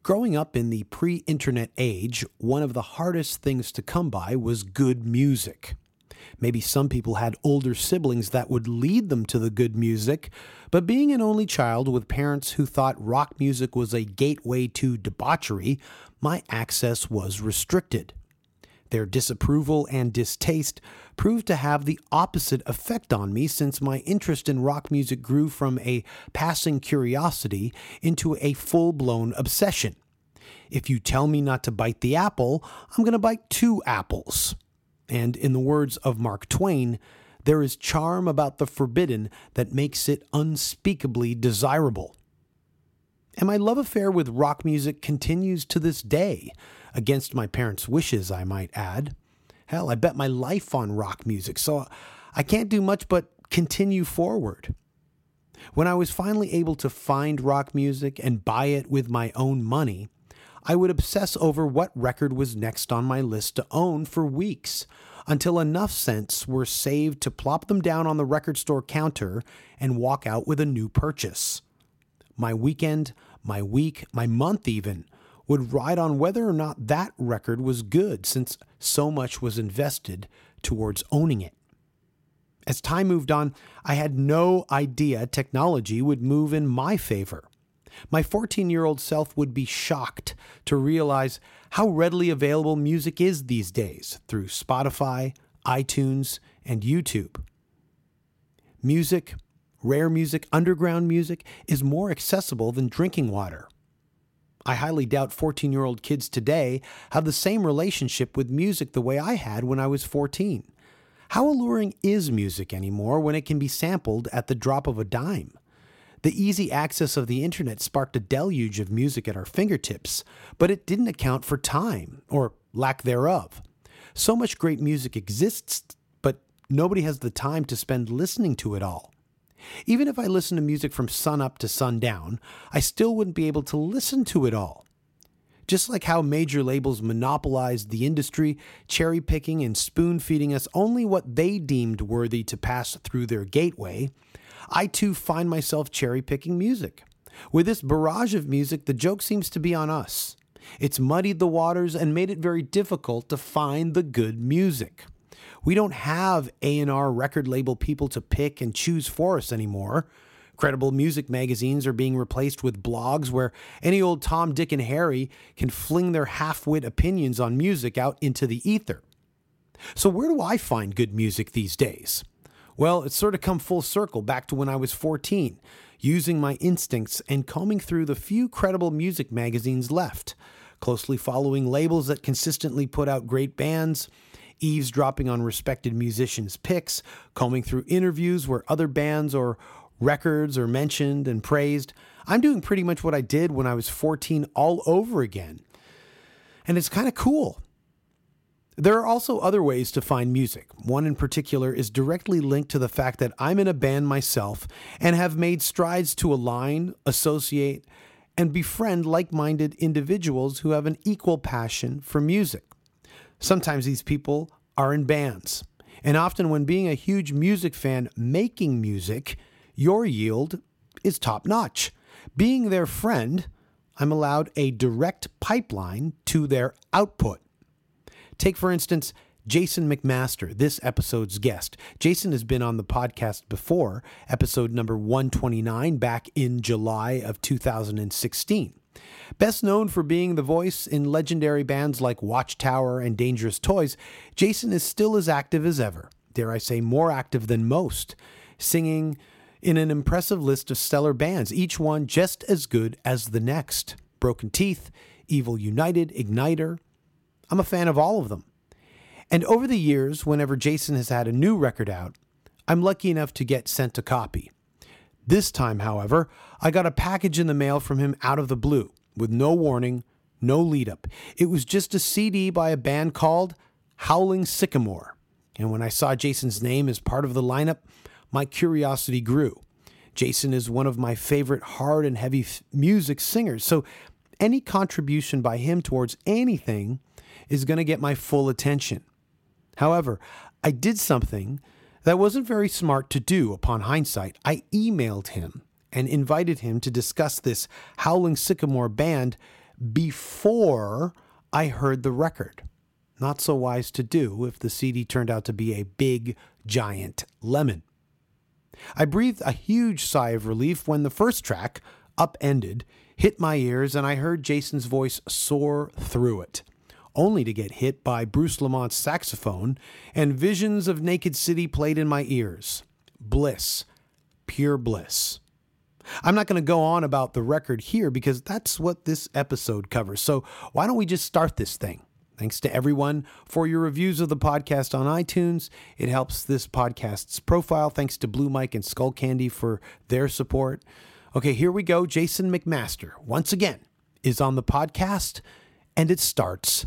Growing up in the pre-internet age, one of the hardest things to come by was good music. Maybe some people had older siblings that would lead them to the good music, but being an only child with parents who thought rock music was a gateway to debauchery, my access was restricted. Their disapproval and distaste proved to have the opposite effect on me, since my interest in rock music grew from a passing curiosity into a full-blown obsession. If you tell me not to bite the apple, I'm going to bite two apples. And in the words of Mark Twain, there is charm about the forbidden that makes it unspeakably desirable. And my love affair with rock music continues to this day, against my parents' wishes, I might add. Hell, I bet my life on rock music, so I can't do much but continue forward. When I was finally able to find rock music and buy it with my own money, I would obsess over what record was next on my list to own for weeks, until enough cents were saved to plop them down on the record store counter and walk out with a new purchase. My weekend, my week, my month even, would ride on whether or not that record was good, since so much was invested towards owning it. As time moved on, I had no idea technology would move in my favor. My 14-year-old self would be shocked to realize how readily available music is these days through Spotify, iTunes, and YouTube. Music, rare music, underground music, is more accessible than drinking water. I highly doubt 14-year-old kids today have the same relationship with music the way I had when I was 14. How alluring is music anymore when it can be sampled at the drop of a dime? The easy access of the internet sparked a deluge of music at our fingertips, but it didn't account for time, or lack thereof. So much great music exists, but nobody has the time to spend listening to it all. Even if I listen to music from sunup to sundown, I still wouldn't be able to listen to it all. Just like how major labels monopolized the industry, cherry-picking and spoon-feeding us only what they deemed worthy to pass through their gateway, I too find myself cherry-picking music. With this barrage of music, the joke seems to be on us. It's muddied the waters and made it very difficult to find the good music. We don't have A&R record label people to pick and choose for us anymore. Credible music magazines are being replaced with blogs where any old Tom, Dick, and Harry can fling their half-wit opinions on music out into the ether. So where do I find good music these days? Well, it's sort of come full circle back to when I was 14, using my instincts and combing through the few credible music magazines left, closely following labels that consistently put out great bands, eavesdropping on respected musicians' picks, combing through interviews where other bands or records are mentioned and praised. I'm doing pretty much what I did when I was 14 all over again. And it's kind of cool. There are also other ways to find music. One in particular is directly linked to the fact that I'm in a band myself and have made strides to align, associate, and befriend like-minded individuals who have an equal passion for music. Sometimes these people are in bands, and often when being a huge music fan making music, your yield is top-notch. Being their friend, I'm allowed a direct pipeline to their output. Take, for instance, Jason McMaster, this episode's guest. Jason has been on the podcast before, episode number 129, back in July of 2016. Best known for being the voice in legendary bands like Watchtower and Dangerous Toys, Jason is still as active as ever, dare I say more active than most, singing in an impressive list of stellar bands, each one just as good as the next. Broken Teeth, Evil United, Igniter. I'm a fan of all of them. And over the years, whenever Jason has had a new record out, I'm lucky enough to get sent a copy. This time, however, I got a package in the mail from him out of the blue, with no warning, no lead-up. It was just a CD by a band called Howling Sycamore. And when I saw Jason's name as part of the lineup, my curiosity grew. Jason is one of my favorite hard and heavy music singers, so any contribution by him towards anything is going to get my full attention. However, I did something that wasn't very smart to do upon hindsight. I emailed him and invited him to discuss this Howling Sycamore band before I heard the record. Not so wise to do if the CD turned out to be a big, giant lemon. I breathed a huge sigh of relief when the first track, Upended, hit my ears and I heard Jason's voice soar through it, only to get hit by Bruce Lamont's saxophone and visions of Naked City played in my ears. Bliss. Pure bliss. I'm not going to go on about the record here because that's what this episode covers. So why don't we just start this thing? Thanks to everyone for your reviews of the podcast on iTunes. It helps this podcast's profile. Thanks to Blue Mike and Skull Candy for their support. Okay, here we go. Jason McMaster, once again, is on the podcast, and it starts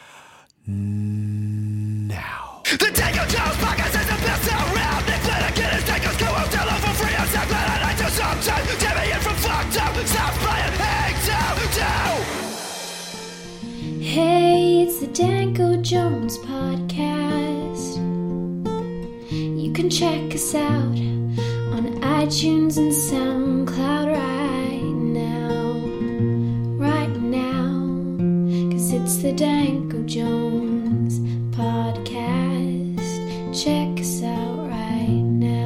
now. The Tango Jones podcast is the best around. Nick Flanagan is Tango's co-host. Hello for free. I'm so glad I do sometimes. Jimmy in from fucked up. Stop playing. Hang down. Hey, it's the Danko Jones podcast. You can check us out on iTunes and SoundCloud right now, 'cause it's the Danko Jones podcast. Check us out right now.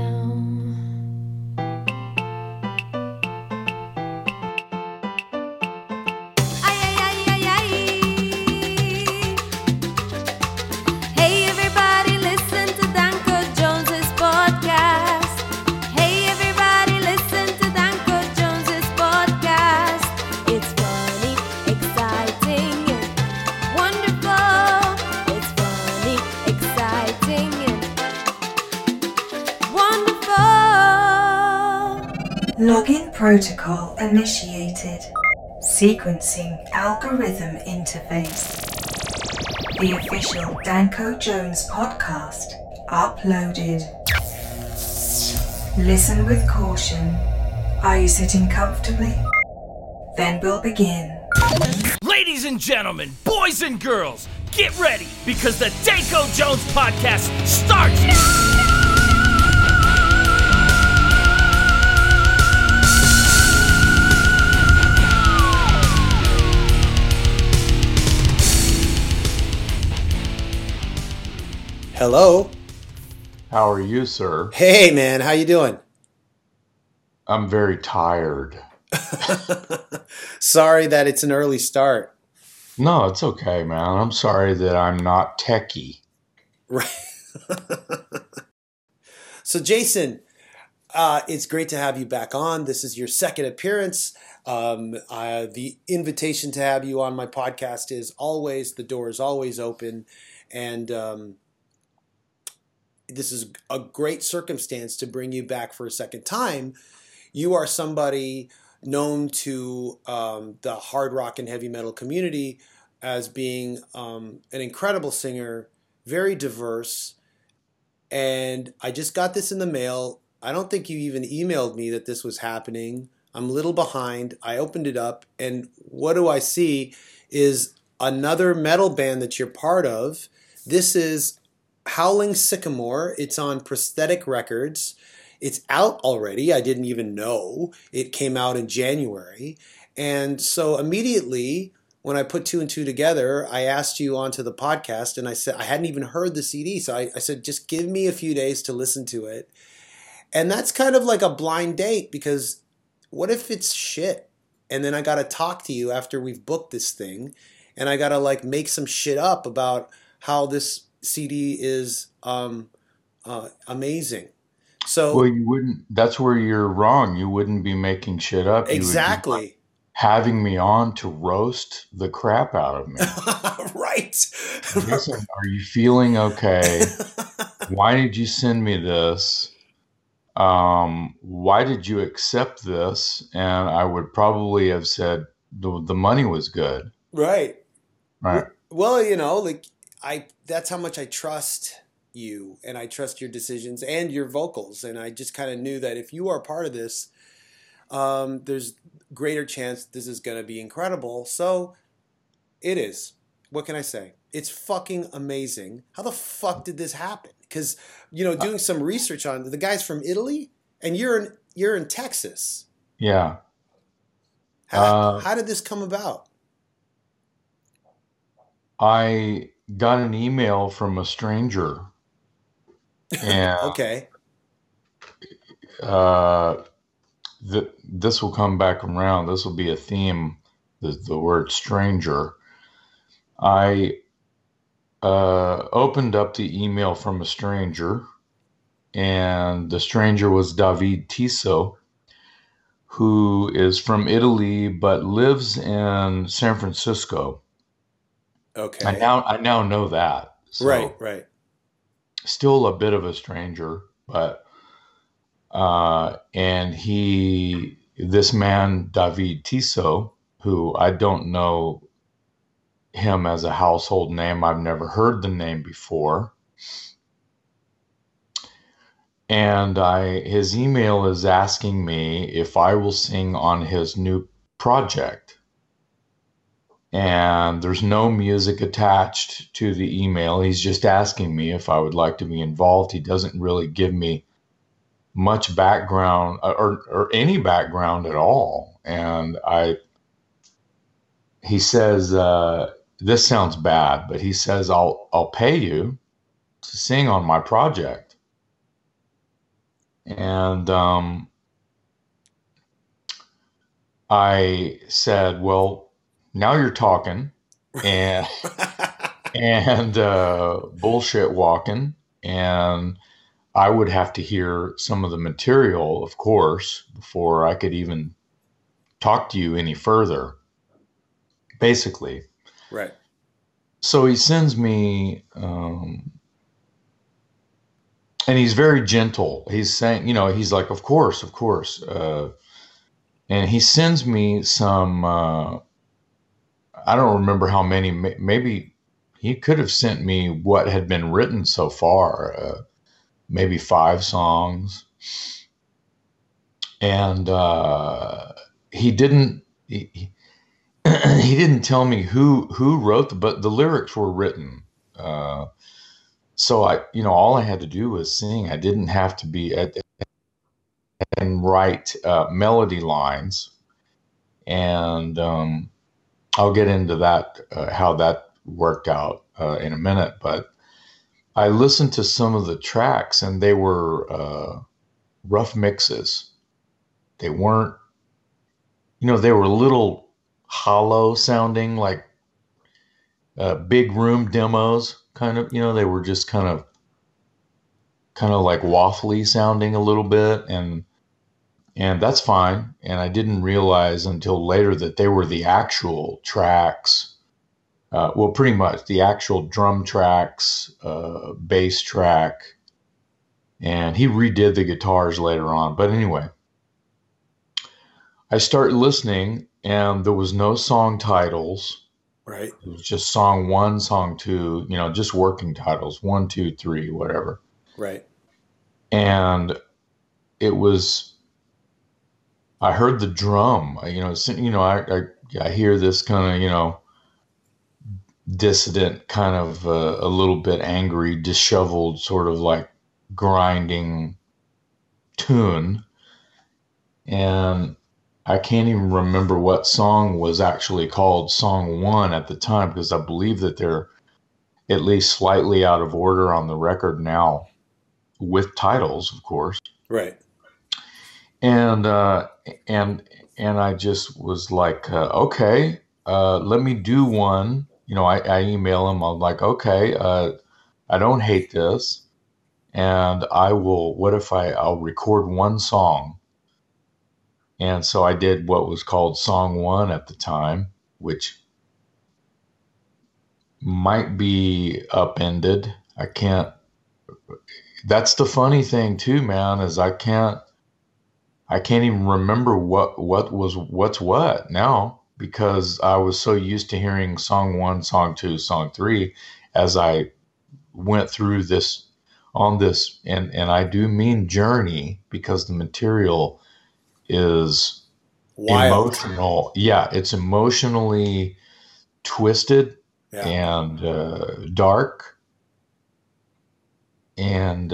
Login protocol initiated. Sequencing algorithm interface. The official Danko Jones podcast uploaded. Listen with caution. Are you sitting comfortably? Then we'll begin. Ladies and gentlemen, boys and girls, get ready because the Danko Jones podcast starts now. Hello. How are you, sir? Hey, man. How you doing? I'm very tired. Sorry that it's an early start. No, it's okay, man. I'm sorry that I'm not techie. Right. So, Jason, it's great to have you back on. This is your second appearance. The invitation to have you on my podcast is always, the door is always open. And this is a great circumstance to bring you back for a second time. You are somebody known to the hard rock and heavy metal community as being an incredible singer, very diverse. And I just got this in the mail. I don't think you even emailed me that this was happening. I'm a little behind. I opened it up, and what do I see is another metal band that you're part of. This is Howling Sycamore. It's on Prosthetic Records. It's out already. I didn't even know. It came out in January. And so immediately when I put two and two together, I asked you onto the podcast, and I said, I hadn't even heard the CD. So I said, just give me a few days to listen to it. And that's kind of like a blind date, because what if it's shit? And then I got to talk to you after we've booked this thing, and I got to like make some shit up about how this CD is amazing. So, well, you wouldn't. That's where you're wrong. You wouldn't be making shit up. Exactly. You would be having me on to roast the crap out of me. Right. Listen, are you feeling okay? Why did you send me this? Why did you accept this? And I would probably have said the money was good. Right. Right. Well, that's how much I trust you, and I trust your decisions and your vocals. And I just kind of knew that if you are part of this, there's greater chance this is going to be incredible. So it is. What can I say? It's fucking amazing. How the fuck did this happen? Because, doing some research on the guy's from Italy, and you're in Texas. Yeah. How did this come about? I got an email from a stranger, and Okay. uh, this will come back around. This will be a theme. The word stranger. I opened up the email from a stranger, and the stranger was David Tiso, who is from Italy but lives in San Francisco. Okay. I now know that. So Right. still a bit of a stranger, but and this man David Tiso, who I don't know him as a household name. I've never heard the name before. And his email is asking me if I will sing on his new project. And there's no music attached to the email. He's just asking me if I would like to be involved. He doesn't really give me much background or any background at all. And he says, this sounds bad, but he says, I'll pay you to sing on my project. And I said, well, now you're talking, and bullshit walking, and I would have to hear some of the material, of course, before I could even talk to you any further, basically. Right. So he sends me, and he's very gentle. He's saying, he's like, of course. And he sends me some, I don't remember how many, maybe he could have sent me what had been written so far, maybe 5 songs. And he didn't tell me who wrote but the lyrics were written. So all I had to do was sing. I didn't have to be and write melody lines. And I'll get into that, how that worked out in a minute. But I listened to some of the tracks, and they were rough mixes. They weren't, they were a little hollow sounding, like big room demos, kind of. They were just kind of like waffly sounding a little bit, and that's fine. And I didn't realize until later that they were the actual tracks. Well, pretty much the actual drum tracks, bass track, and he redid the guitars later on. But anyway, I started listening, and there was no song titles. Right. It was just song 1, song 2, just working titles, 1, 2, 3, whatever. Right. And I heard the drum, I hear this kind of, dissident, kind of a little bit angry, disheveled, sort of like grinding tune. And I can't even remember what song was actually called song 1 at the time, because I believe that they're at least slightly out of order on the record now, with titles, of course. Right. And I just was like, okay, let me do one. I email him. I'm like, okay, I don't hate this, and I'll record one song. And so I did what was called song 1 at the time, which might be upended. That's the funny thing too, man, is I can't even remember what's what now, because I was so used to hearing song 1, song 2, song 3 as I went through this on this, and I do mean journey, because the material is Wild. emotional. Yeah, it's emotionally twisted, Yeah. and dark, and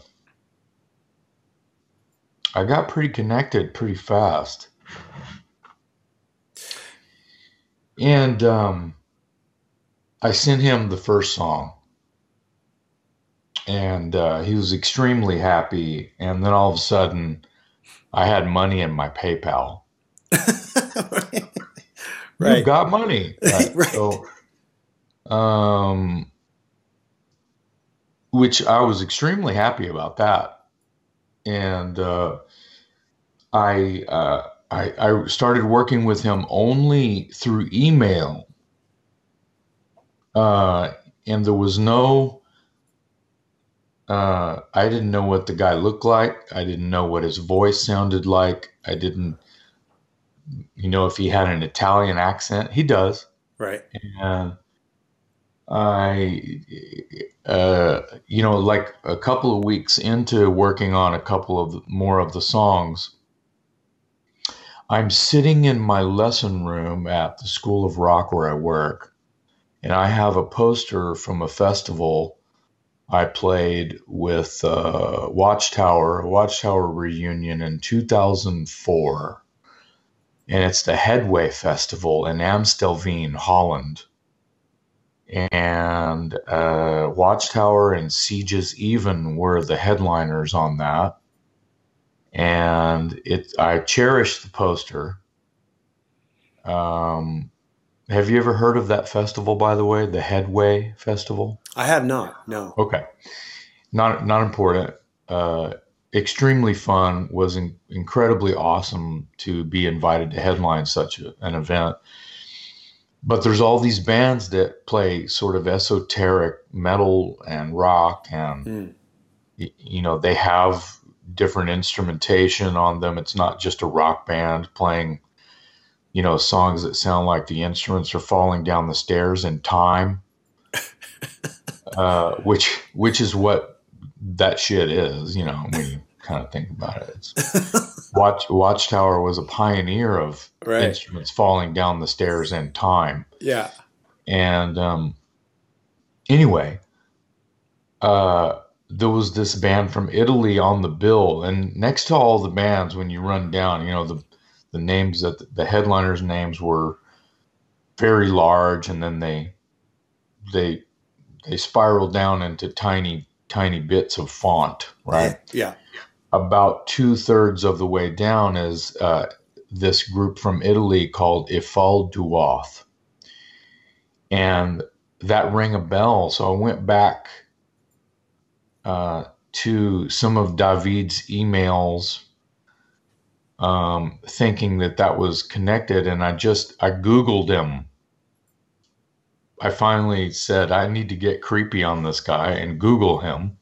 I got pretty connected pretty fast. And I sent him the first song, and he was extremely happy. And then all of a sudden, I had money in my PayPal. Right. You've got money, right? Right. So, which I was extremely happy about that, and I started working with him only through email, and there was no. I didn't know what the guy looked like. I didn't know what his voice sounded like. I didn't, if he had an Italian accent. He does. Right. And I, like a couple of weeks into working on a couple of more of the songs, I'm sitting in my lesson room at the School of Rock where I work, and I have a poster from a festival I played with Watchtower, a Watchtower reunion in 2004. And it's the Headway Festival in Amstelveen, Holland. And Watchtower and Sieges Even were the headliners on that. And I cherish the poster. Have you ever heard of that festival, by the way, the Headway Festival? I have not, no. Okay. Not important. Extremely fun. Was incredibly awesome to be invited to headline such an event. But there's all these bands that play sort of esoteric metal and rock, and they have different instrumentation on them. It's not just a rock band playing songs that sound like the instruments are falling down the stairs in time, which is what that shit is, when you kind of think about it. Watchtower was a pioneer of instruments falling down the stairs in time. Yeah. And anyway, there was this band from Italy on the bill, and next to all the bands, when you run down, the names that the headliners' names were very large, and then they spiraled down into tiny bits of font, right? Yeah. About 2/3 of the way down is this group from Italy called I Fall Duoth, and that rang a bell. So I went back to some of David's emails, thinking that was connected, and I Googled him. I finally said, I need to get creepy on this guy and Google him.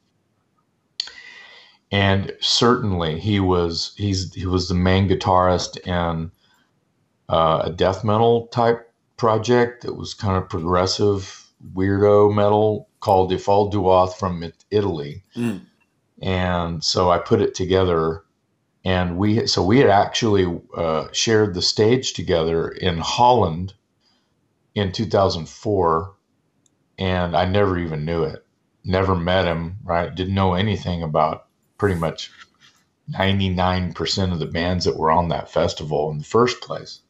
And certainly he was the main guitarist in a death metal type project that was kind of progressive weirdo metal called I Fall Duoth from Italy. And so I put it together. And we had actually shared the stage together in Holland in 2004, and I never even knew it. Never met him, right? Didn't know anything about pretty much 99% of the bands that were on that festival in the first place.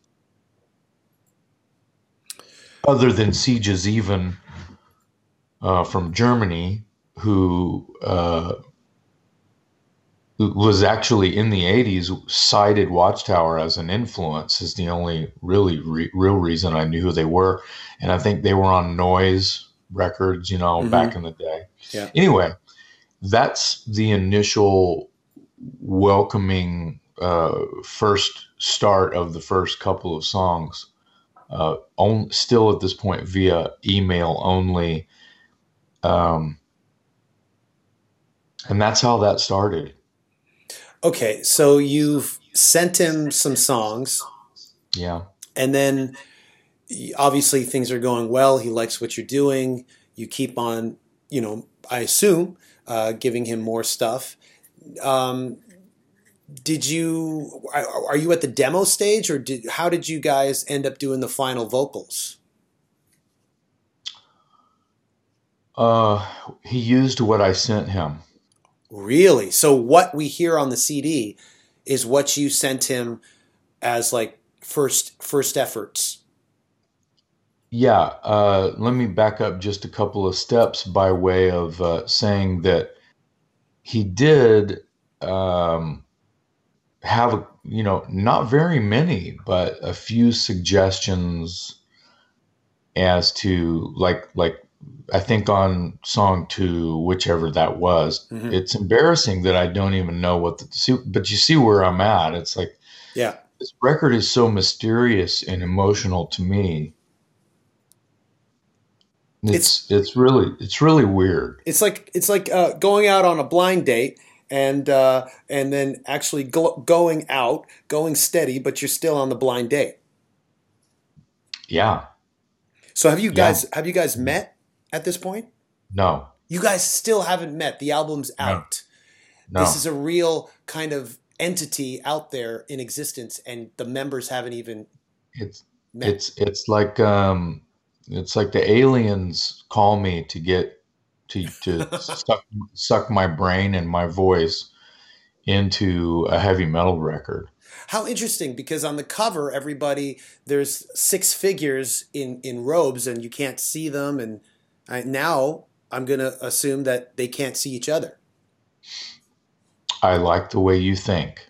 Other than Sieges Even from Germany, who was actually in the 80s cited Watchtower as an influence, is the only really real reason I knew who they were. And I think they were on Noise Records, back in the day. Yeah. Anyway, that's the initial welcoming first start of the first couple of songs. Still at this point via email only. And that's how that started. Okay, so you've sent him some songs. Yeah. And then obviously things are going well. He likes what you're doing. You keep on, I assume, giving him more stuff. Are you at the demo stage, or how did you guys end up doing the final vocals? He used what I sent him. Really? So what we hear on the CD is what you sent him as like first efforts. Yeah, let me back up just a couple of steps by way of saying that he did um, have, not very many, but a few suggestions as to like I think on song two, whichever that was. Hmm. It's embarrassing that I don't even know what but you see where I'm at. It's like Yeah. this record is so mysterious and emotional to me. It's It's really weird. it's like going out on a blind date and then actually going out, going steady, but you're still on the blind date. Yeah. So Yeah. have you guys met at this point? No. You guys still haven't met. The album's No. out. This No. is a real kind of entity out there in existence, and the members haven't even It's met. it's like the aliens call me to get to suck my brain and my voice into a heavy metal record. How interesting, because on the cover, there's six figures in robes, and you can't see them. And now I'm going to assume that they can't see each other. I like the way you think.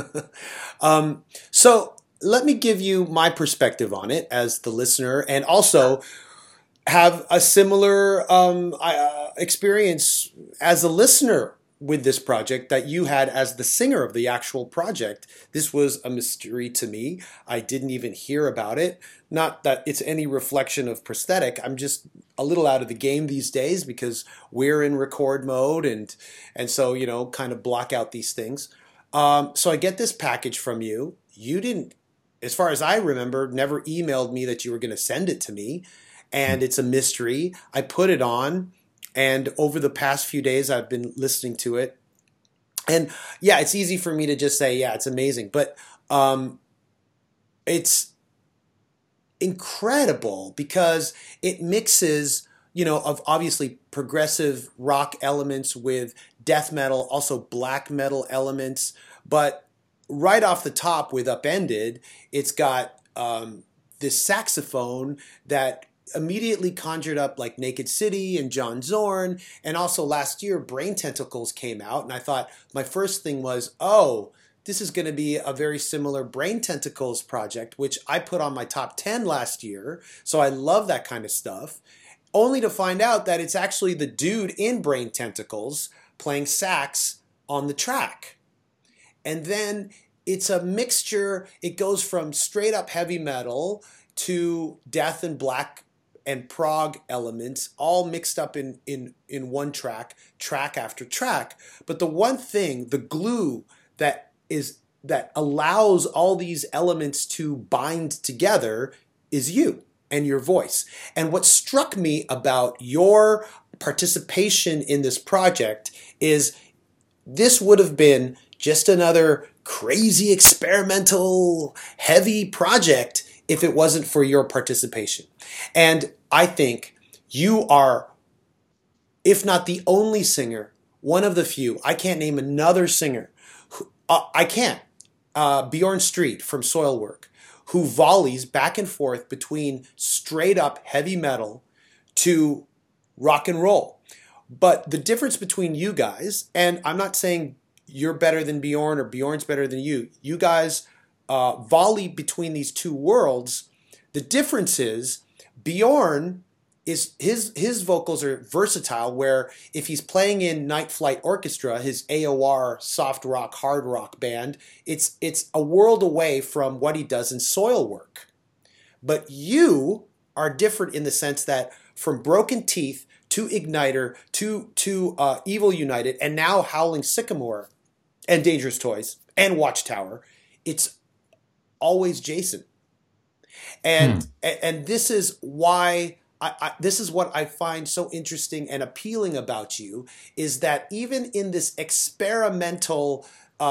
So let me give you my perspective on it as the listener, and also have a similar experience as a listener with this project that you had as the singer of the actual project. This was a mystery to me. I didn't even hear about it. Not that it's any reflection of prosthetic. I'm just a little out of the game these days because we're in record mode and so, kind of block out these things. So I get this package from you. You didn't, as far as I remember, never emailed me that you were going to send it to me. And it's a mystery. I put it on, and over the past few days, I've been listening to it. And yeah, it's easy for me to just say, yeah, it's amazing. But it's incredible because it mixes, of obviously progressive rock elements with death metal, also black metal elements. But right off the top with Upended, it's got this saxophone that immediately conjured up like Naked City and John Zorn. And also last year, Brain Tentacles came out. And I thought my first thing was, oh, this is going to be a very similar Brain Tentacles project, which I put on my top 10 last year. So I love that kind of stuff. Only to find out that it's actually the dude in Brain Tentacles playing sax on the track. And then it's a mixture. It goes from straight up heavy metal to death and black and prog elements all mixed up in one track after track. But the one thing, the glue that allows all these elements to bind together is you and your voice. And what struck me about your participation in this project is this would have been just another crazy experimental heavy project if it wasn't for your participation. And I think you are, if not the only singer, one of the few. I can't name another singer. I can't. Bjorn Street from Soilwork, who volleys back and forth between straight up heavy metal to rock and roll. But the difference between you guys, and I'm not saying you're better than Bjorn or Bjorn's better than you. You guys volley between these two worlds. The difference is Bjorn is his vocals are versatile, where if he's playing in Night Flight Orchestra, his AOR soft rock hard rock band, it's a world away from what he does in Soilwork. But you are different in the sense that from Broken Teeth to Igniter to Evil United and now Howling Sycamore and Dangerous Toys and Watchtower, it's always Jason. And this is why this is what I find so interesting and appealing about you, is that even in this experimental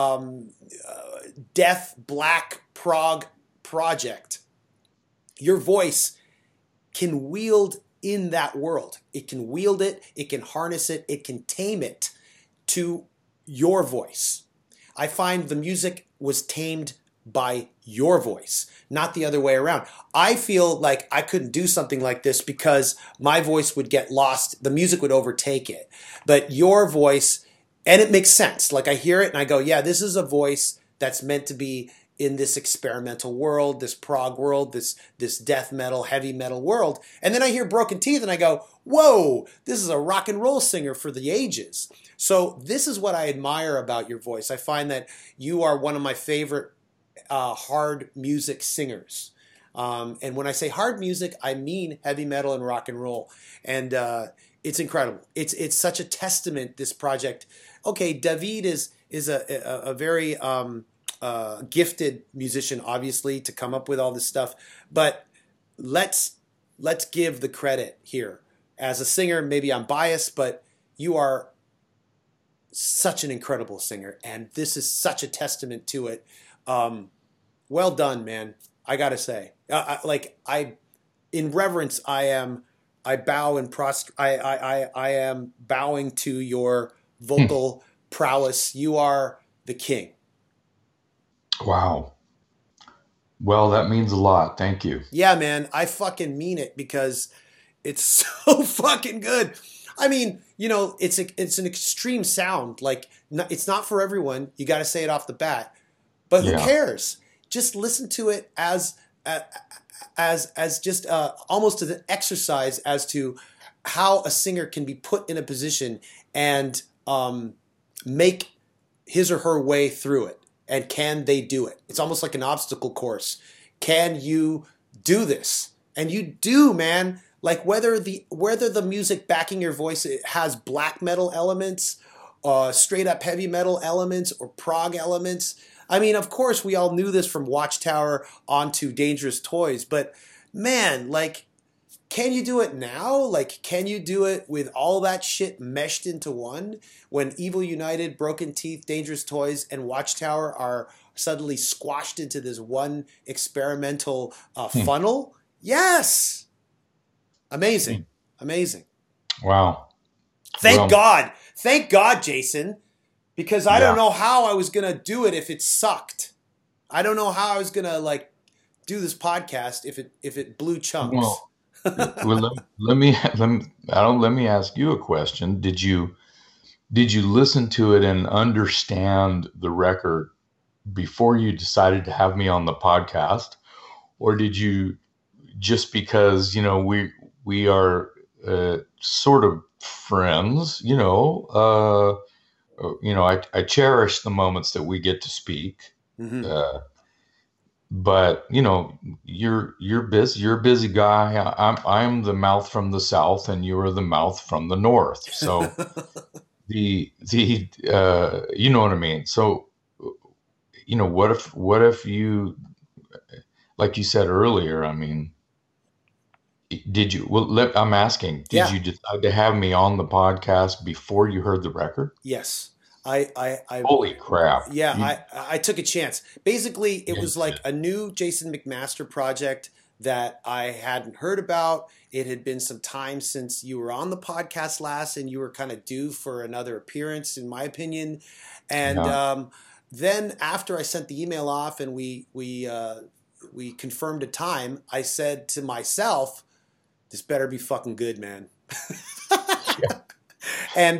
death black prog project, your voice can wield in that world. It can wield it, it can harness it, it can tame it to your voice. I find the music was tamed by your voice, not the other way around. I feel like I couldn't do something like this because my voice would get lost. The music would overtake it. But your voice, and it makes sense. Like I hear it and I go, yeah, this is a voice that's meant to be in this experimental world, this prog world, this death metal, heavy metal world. And then I hear Broken Teeth and I go, whoa, this is a rock and roll singer for the ages. So this is what I admire about your voice. I find that you are one of my favorite hard music singers. And when I say hard music, I mean heavy metal and rock and roll. And it's incredible. It's such a testament, this project. Okay, David is a very gifted musician, obviously, to come up with all this stuff. But let's give the credit here. As a singer, maybe I'm biased, but you are such an incredible singer, and this is such a testament to it. Well done, man. I gotta say, in reverence, I bow and I am bowing to your vocal prowess. You are the king. Wow. Well, that means a lot. Thank you. Yeah, man. I fucking mean it because it's so fucking good. I mean, you know, it's an extreme sound. Like, it's not for everyone. You got to say it off the bat. But who cares? Just listen to it as just almost as an exercise as to how a singer can be put in a position and make his or her way through it. And can they do it? It's almost like an obstacle course. Can you do this? And you do, man. Like whether the music backing your voice has black metal elements, straight up heavy metal elements, or prog elements. I mean, of course, we all knew this from Watchtower onto Dangerous Toys. But man, like, can you do it now? Like, can you do it with all that shit meshed into one? When Evil United, Broken Teeth, Dangerous Toys, and Watchtower are suddenly squashed into this one experimental funnel? Yes! Amazing. Amazing. Wow. Thank God, Jason. Because I don't know how I was going to do it if it sucked. I don't know how I was going to, like, do this podcast if it blew chunks. Well, let me ask you a question. Did you listen to it and understand the record before you decided to have me on the podcast, or did you just because we are sort of friends? I cherish the moments that we get to speak. Mm-hmm. But you're busy. You're a busy guy. I'm the mouth from the south, and you are the mouth from the north. So the you know what I mean. So what if you, like you said earlier? I mean, did you? Well, I'm asking. Did you decide to have me on the podcast before you heard the record? Yes. I holy crap. Yeah, I took a chance. Basically, it was like a new Jason McMaster project that I hadn't heard about. It had been some time since you were on the podcast last, and you were kind of due for another appearance, in my opinion. And then after I sent the email off and we confirmed a time, I said to myself, this better be fucking good, man. And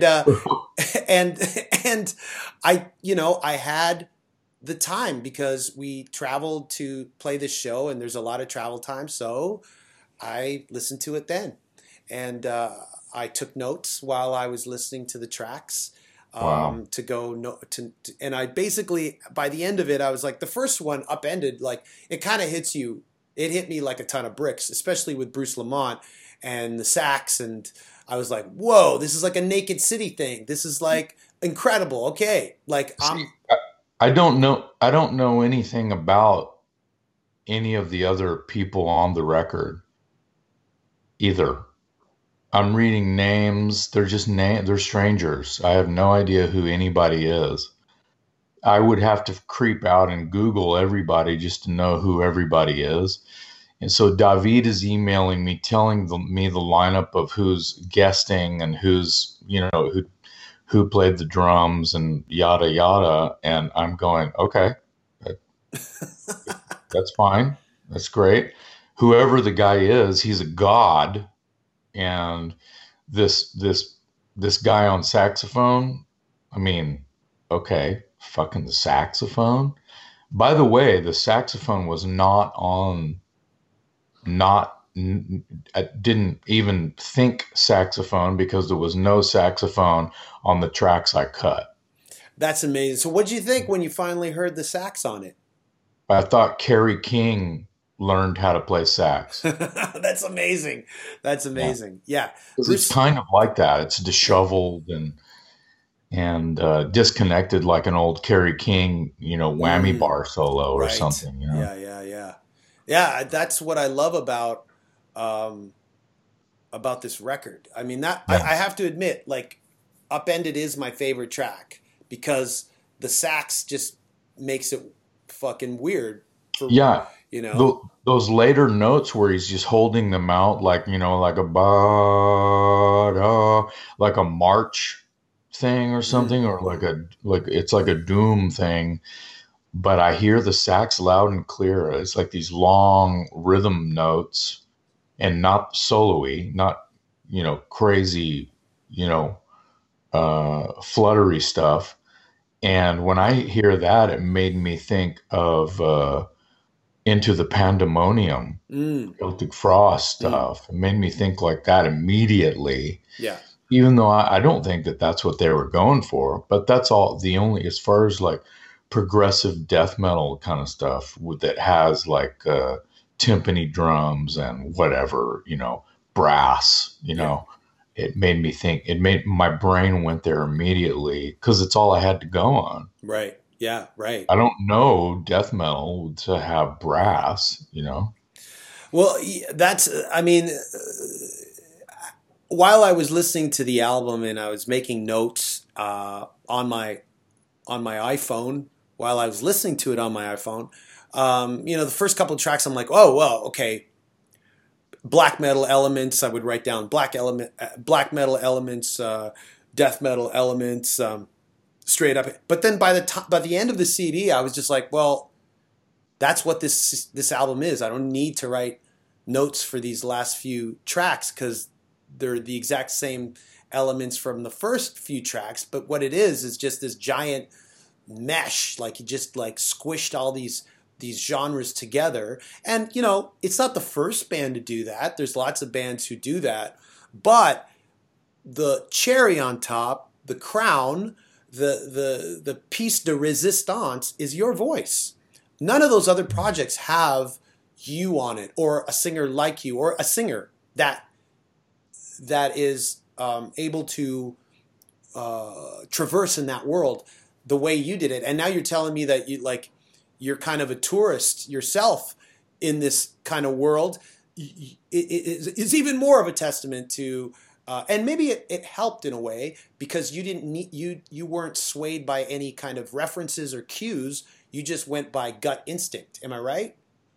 I had the time because we traveled to play this show and there's a lot of travel time. So I listened to it then. And I took notes while I was listening to the tracks and I basically, by the end of it, I was like, the first one upended, like it kind of hits you. It hit me like a ton of bricks, especially with Bruce Lamont and the sax. And I was like, whoa, this is like a Naked City thing. This is like incredible. Okay. Like I don't know anything about any of the other people on the record either. I'm reading names. They're just they're strangers. I have no idea who anybody is. I would have to creep out and Google everybody just to know who everybody is. And so David is emailing me, telling me the lineup of who's guesting and who's, who played the drums and yada, yada. And I'm going, okay, That's fine. That's great. Whoever the guy is, he's a god. And this guy on saxophone, I mean, okay, fucking the saxophone. By the way, the saxophone was not on, not, I didn't even think saxophone because there was no saxophone on the tracks I cut. That's amazing. So what'd you think when you finally heard the sax on it? I thought Kerry King learned how to play sax. That's amazing. That's amazing. Yeah. Because it's kind of like that. It's disheveled and disconnected, like an old Kerry King, whammy bar solo or something. Yeah. That's what I love about this record. I mean, I have to admit, like, Upended is my favorite track because the sax just makes it fucking weird. Those later notes where he's just holding them out like like a ba-da, like a march thing or something, or like it's like a doom thing, but I hear the sax loud and clear. It's like these long rhythm notes and not solo-y, not crazy, fluttery stuff. And when I hear that, it made me think of Into the Pandemonium, Celtic Frost stuff. It made me think like that immediately. Yeah. Even though I don't think that that's what they were going for, but that's all the only, as far as like progressive death metal kind of stuff that has like timpani drums and whatever, brass, it made me think, my brain went there immediately because it's all I had to go on. Right. Yeah. Right. I don't know death metal to have brass, Well, while I was listening to the album and I was making notes on my iPhone, while I was listening to it on my iPhone, the first couple of tracks, I'm like, oh, well, okay. Black metal elements, I would write down black metal elements, death metal elements, straight up. But then by the end of the CD, I was just like, well, that's what this album is. I don't need to write notes for these last few tracks because they're the exact same elements from the first few tracks. But what it is just this giant mesh, like you just like squished all these genres together. And, it's not the first band to do that. There's lots of bands who do that. But the cherry on top, the crown, the piece de resistance is your voice. None of those other projects have you on it, or a singer like you, or a singer that is able to traverse in that world the way you did it. And now you're telling me that you're kind of a tourist yourself in this kind of world. It is even more of a testament to, and maybe it helped in a way because you didn't need, you weren't swayed by any kind of references or cues. You just went by gut instinct. Am I right?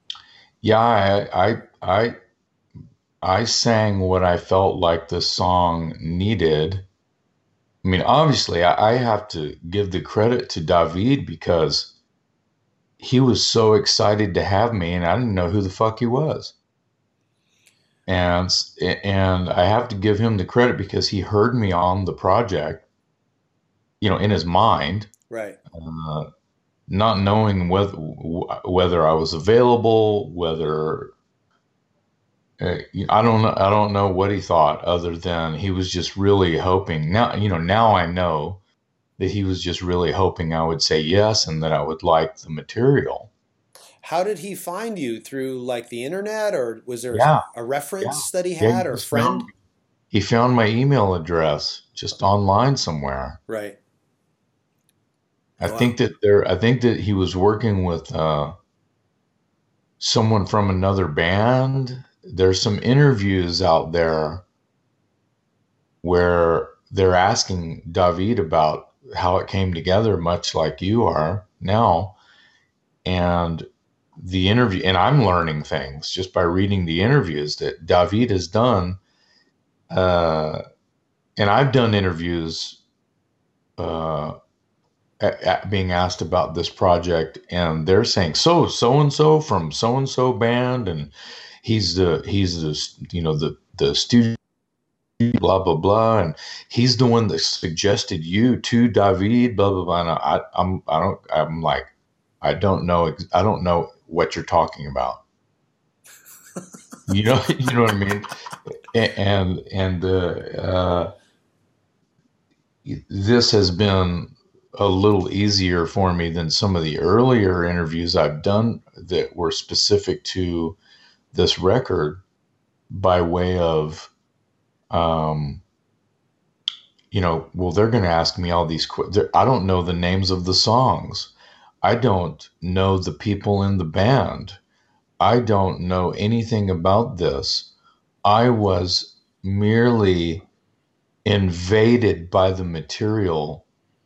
Yeah, I sang what I felt like the song needed. I mean, obviously, I have to give the credit to David because he was so excited to have me, and I didn't know who the fuck he was. And I have to give him the credit because he heard me on the project, in his mind, right? Not knowing whether I was available, whether I don't know what he thought, other than he was just really hoping. Now I know that he was just really hoping I would say yes and that I would like the material. How did he find you? Through like the internet, or was there a reference that he had, or a friend? He found my email address just online somewhere. Right. I think that he was working with someone from another band. There's some interviews out there where they're asking David about how it came together, much like you are now. And the interview, and I'm learning things just by reading the interviews that David has done. And I've done interviews being asked about this project, and they're saying so and so from so and so band, and he's the the studio, blah blah blah, and he's the one that suggested you to David, blah blah blah. And I'm like, I don't know what you're talking about. You know what I mean? And this has been a little easier for me than some of the earlier interviews I've done that were specific to this record, by way of, well, they're going to ask me all these I don't know the names of the songs. I don't know the people in the band. I don't know anything about this. I was merely invaded by the material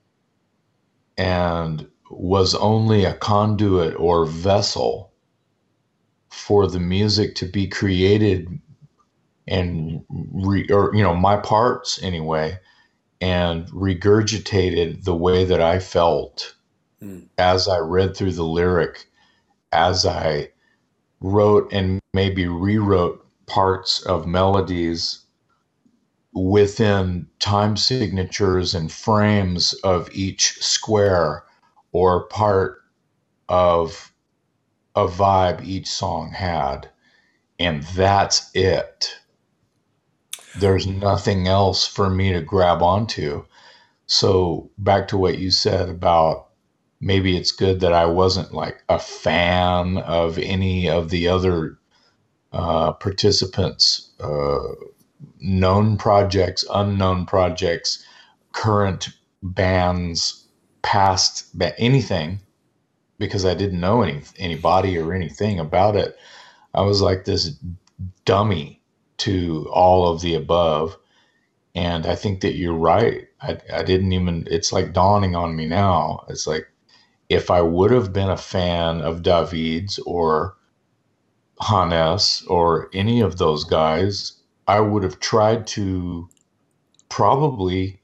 and was only a conduit or vessel for the music to be created, and my parts anyway, and regurgitated the way that I felt as I read through the lyric, as I wrote and maybe rewrote parts of melodies within time signatures and frames of each square or part of a vibe each song had. And that's it. There's nothing else for me to grab onto. So back to what you said about maybe it's good that I wasn't like a fan of any of the other participants, known projects, unknown projects, current bands, past anything, because I didn't know anybody or anything about it. I was like this dummy to all of the above. And I think that you're right. I didn't even, it's like dawning on me now. It's like, if I would have been a fan of David's or Hannes or any of those guys, I would have tried to probably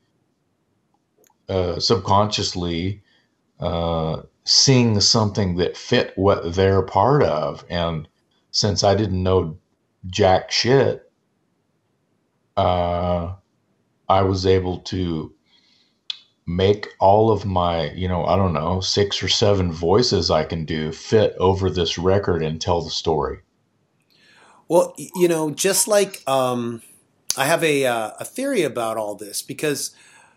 subconsciously sing something that fit what they're part of. And since I didn't know jack shit, I was able to make all of my, I don't know, 6 or 7 voices I can do fit over this record and tell the story. Well, just like I have a theory about all this, because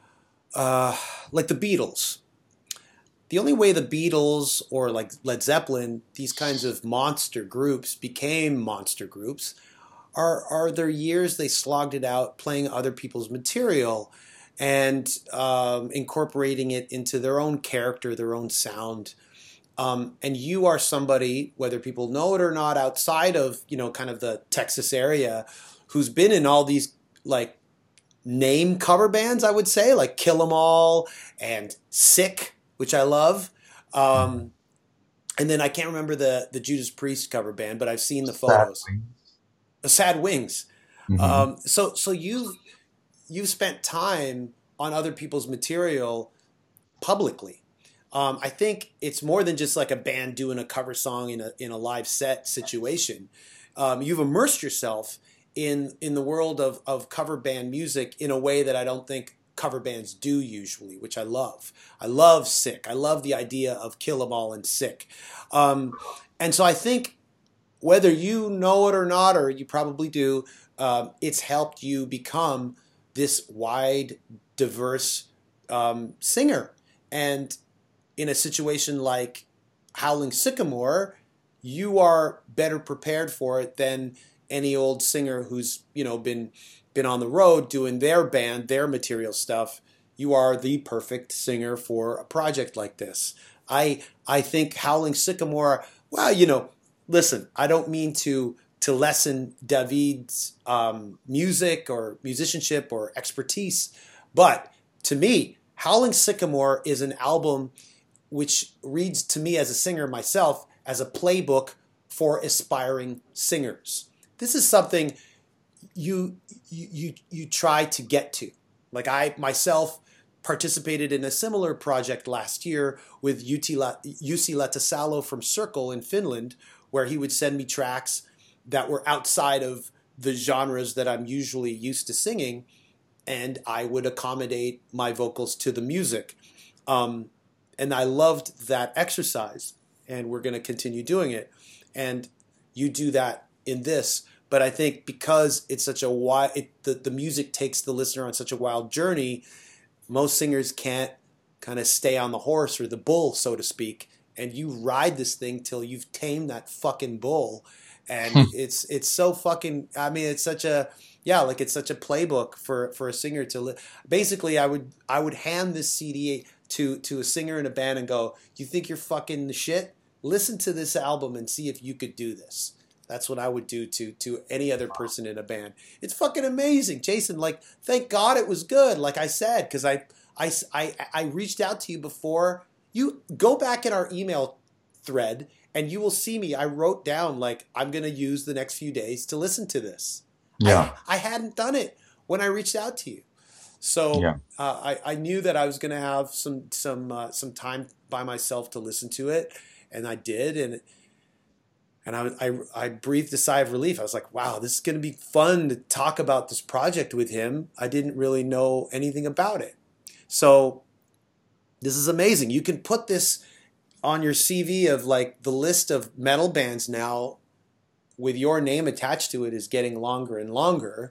like the Beatles, the only way the Beatles or like Led Zeppelin, these kinds of monster groups became monster groups are their years they slogged it out playing other people's material and incorporating it into their own character, their own sound. And you are somebody, whether people know it or not, outside of, kind of the Texas area, who's been in all these like name cover bands, I would say, like Kill 'Em All and Sick, which I love. And then I can't remember the Judas Priest cover band, but I've seen the photos. Sad Wings. Mm-hmm. So you've spent time on other people's material publicly. I think it's more than just like a band doing a cover song in a live set situation. You've immersed yourself in the world of cover band music in a way that I don't think cover bands do usually, which I love. I love Sick. I love the idea of Kill 'Em All and Sick. And so I think whether you know it or not, or you probably do, it's helped you become this wide, diverse singer. And in a situation like Howling Sycamore, you are better prepared for it than any old singer who's been on the road doing their band, their material stuff. You are the perfect singer for a project like this. I think Howling Sycamore, well, listen, I don't mean to lessen David's music or musicianship or expertise, but to me, Howling Sycamore is an album which reads to me as a singer myself as a playbook for aspiring singers. This is something you try to get to. Like I myself participated in a similar project last year with Jussi Latasalo from Circle in Finland, where he would send me tracks that were outside of the genres that I'm usually used to singing, and I would accommodate my vocals to the music. And I loved that exercise, and we're going to continue doing it. And you do that in this, but I think because it's such a the music takes the listener on such a wild journey, most singers can't kind of stay on the horse or the bull, so to speak, and you ride this thing till you've tamed that fucking bull. And it's so fucking, I mean, it's such a, like it's such a playbook for a singer to basically I would hand this CD to a singer in a band and go, you think you're fucking the shit? Listen to this album and see if you could do this. That's what I would do to any other person in a band. It's fucking amazing. Jason, like, thank God it was good, like I said, because I reached out to you before. You go back in our email thread and you will see me. I wrote down, like, I'm going to use the next few days to listen to this. Yeah. I hadn't done it when I reached out to you. So Yeah. I knew that I was going to have some time by myself to listen to it, and I did, and I breathed a sigh of relief. I was like, wow, this is going to be fun to talk about this project with him. I didn't really know anything about it. So this is amazing. You can put this on your CV of like the list of metal bands now with your name attached to it is getting longer and longer.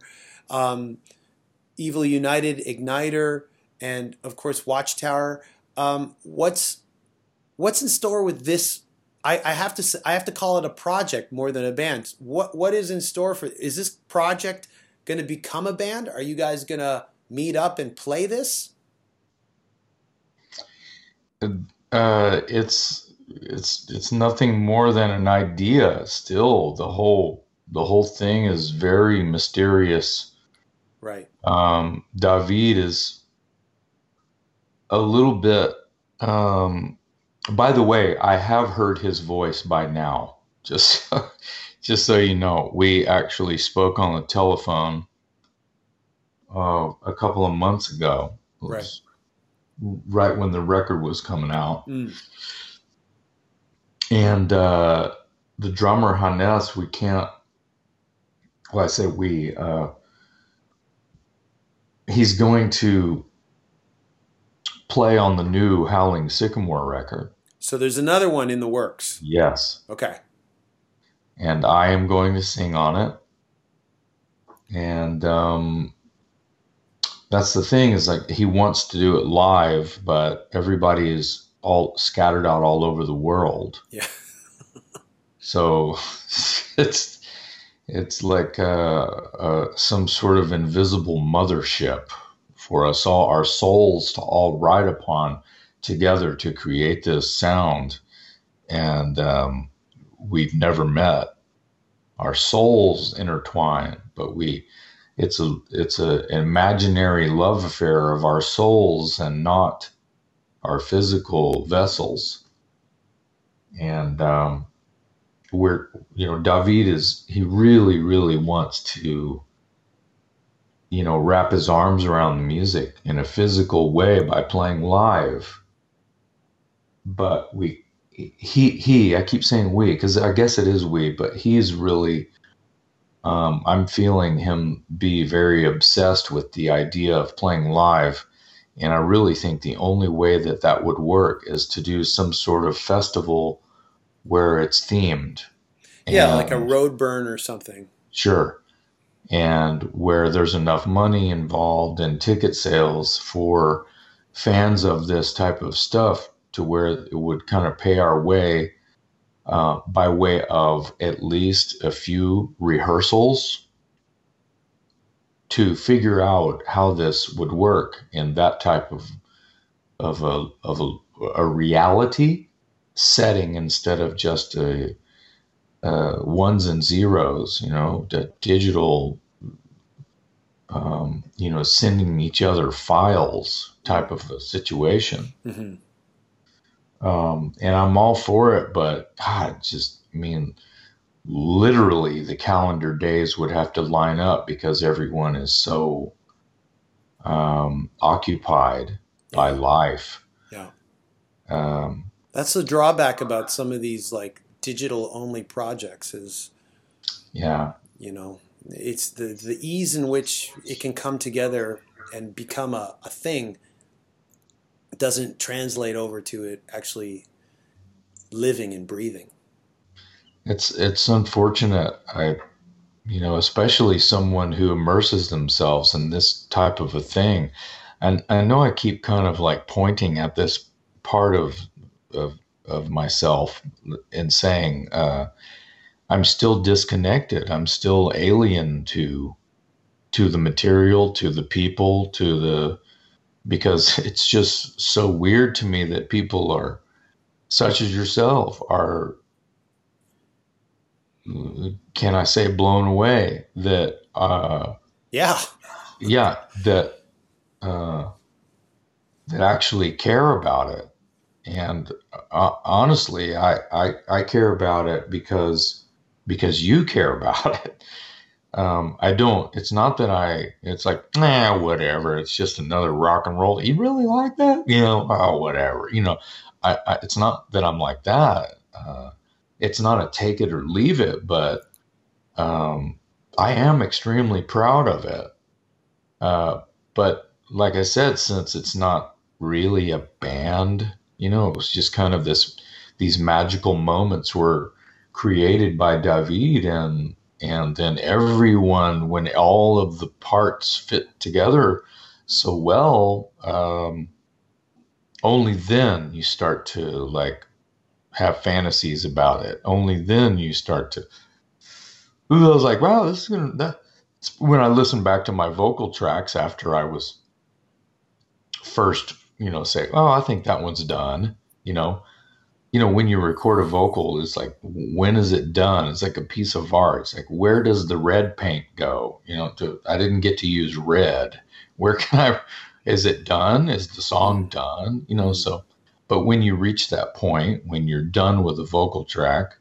Evil United, Igniter, and of course Watchtower. What's in store with this? I have to call it a project more than a band. What is in store for? Is this project going to become a band? Are you guys going to meet up and play this? It's nothing more than an idea. Still, the whole thing is very mysterious. Right. David is a little bit. By the way, I have heard his voice by now. Just so you know, we actually spoke on the telephone a couple of months ago. Right. Right when the record was coming out. Mm. And the drummer Hannes, we can't. Well, I say we. He's going to play on the new Howling Sycamore record. So there's another one in the works. Yes. Okay. And I am going to sing on it. And that's the thing, is like he wants to do it live, but everybody is all scattered out all over the world. Yeah. So it's like some sort of invisible mothership for us all, our souls to all ride upon together to create this sound. And we've never met. Our souls intertwine, but it's an imaginary love affair of our souls and not our physical vessels. And David he really, really wants to, wrap his arms around the music in a physical way by playing live. But I keep saying we, because I guess it is we, but he's really, I'm feeling him be very obsessed with the idea of playing live. And I really think the only way that would work is to do some sort of festival where it's themed. Yeah, like a Roadburn or something. Sure. And where there's enough money involved in ticket sales for fans of this type of stuff to where it would kind of pay our way by way of at least a few rehearsals to figure out how this would work in that type of a reality setting instead of just a ones and zeros, the digital, sending each other files type of a situation. Mm-hmm. And I'm all for it, but God, literally the calendar days would have to line up because everyone is so occupied. by life. Yeah. Um, That's the drawback about some of these like digital only projects is, yeah. It's the ease in which it can come together and become a thing doesn't translate over to it actually living and breathing. It's unfortunate. Especially someone who immerses themselves in this type of a thing. And I know I keep kind of like pointing at this part of myself and saying, I'm still disconnected. I'm still alien to the material, to the people, because it's just so weird to me that people are such as yourself are, can I say, blown away that, Yeah. that actually care about it. And honestly, I care about it because you care about it. I don't. It's not that it's like, whatever. It's just another rock and roll. You really like that? Oh, whatever. It's not that I'm like that. It's not a take it or leave it, but I am extremely proud of it. But like I said, since it's not really a band, it was just kind of these magical moments were created by David, and then everyone, when all of the parts fit together so well, only then you start to like have fantasies about it. Only then you start to. I was like, wow, this is gonna. When I listened back to my vocal tracks after I was first, say, oh, I think that one's done. When you record a vocal, it's like, when is it done? It's like a piece of art. It's like, where does the red paint go? I didn't get to use red. Where is it done? Is the song done? So, but when you reach that point, when you're done with a vocal track,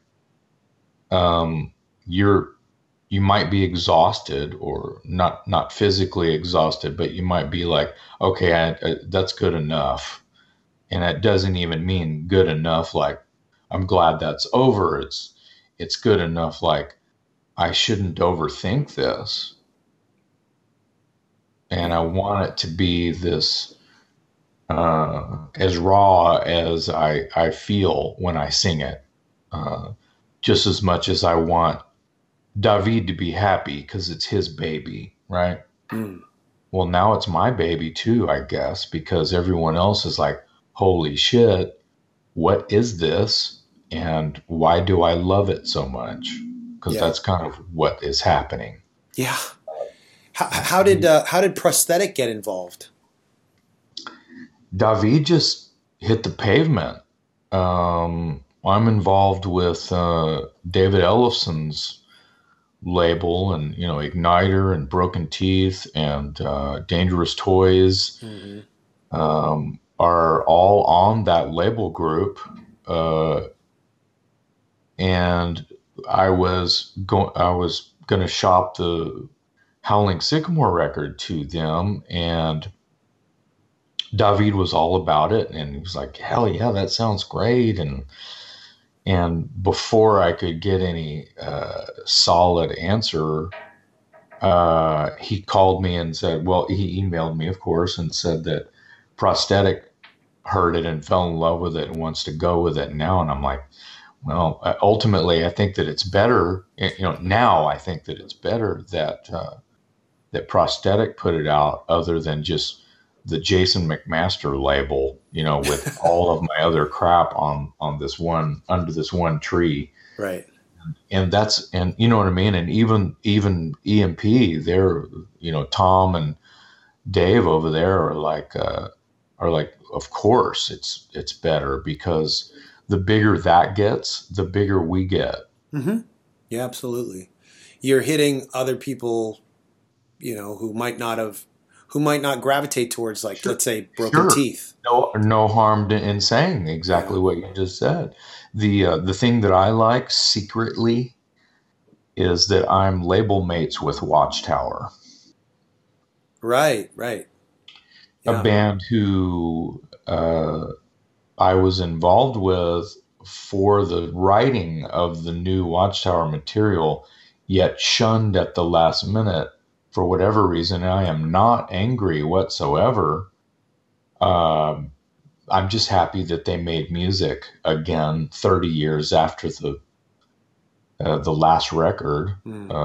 you might be exhausted, or not physically exhausted, but you might be like, okay, that's good enough. And that doesn't even mean good enough like, I'm glad that's over. It's good enough like, I shouldn't overthink this. And I want it to be this as raw as I feel when I sing it, just as much as I want David to be happy because it's his baby, right? Well, now it's my baby too, I guess, because everyone else is like, holy shit, what is this? And why do I love it so much? Because that's kind of what is happening. Yeah. How did Prosthetic get involved? David just hit the pavement. I'm involved with David Ellefson's label, and Igniter and Broken Teeth and Dangerous Toys are all on that label group. And I was going to shop the Howling Sycamore record to them, and David was all about it, and he was like, hell yeah, that sounds great. And before I could get any solid answer, he called me and said, well, he emailed me, of course, and said that Prosthetic heard it and fell in love with it and wants to go with it now. And I'm like, well, ultimately, I think that it's better. Now I think that it's better that Prosthetic put it out, other than just the Jason McMaster label, with all of my other crap on this one, under this one tree. Right. And you know what I mean? And even EMP, they're, Tom and Dave over there are like, of course it's better, because the bigger that gets, the bigger we get. Mm-hmm. Yeah, absolutely. You're hitting other people, who might not gravitate towards, like, let's say, Broken Teeth. No harm in saying exactly what you just said. The thing that I like secretly is that I'm label mates with Watchtower. Right. a band who I was involved with for the writing of the new Watchtower material, yet shunned at the last minute for whatever reason. I am not angry whatsoever. I'm just happy that they made music again 30 years after the last record,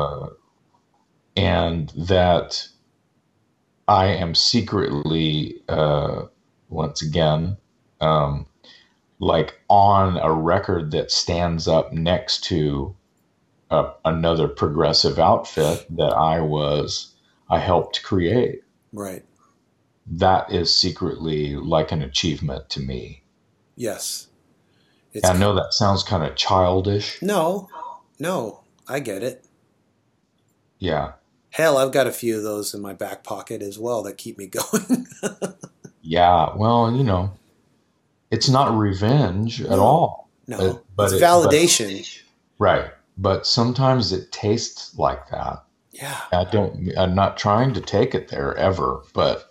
and that I am secretly, once again, like on a record that stands up next to another progressive outfit that I helped create. Right. That is secretly like an achievement to me. Yes. I know that sounds kind of childish. No, I get it. Yeah. Hell, I've got a few of those in my back pocket as well that keep me going. Yeah. Well, you know, it's not revenge at all. No, but it's validation. Right. But sometimes it tastes like that. Yeah. I'm not trying to take it there ever, but